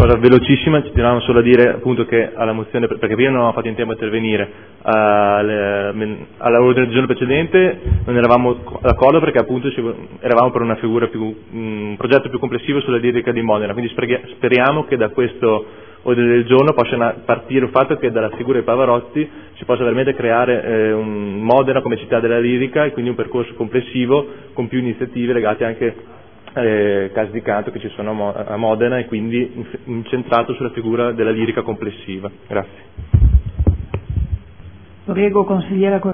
Cosa velocissima, ci tenevamo solo a dire appunto che alla mozione, perché prima non avevamo fatto in tempo a intervenire, all'ordine del giorno precedente non eravamo d'accordo perché appunto eravamo per una figura un progetto più complessivo sulla lirica di Modena, quindi speriamo che da questo ordine del giorno possa partire il fatto che dalla figura di Pavarotti si possa veramente creare un Modena come città della lirica e quindi un percorso complessivo con più iniziative legate anche casi di canto che ci sono a Modena e quindi incentrato sulla figura della lirica complessiva. Grazie. Prego, consigliera.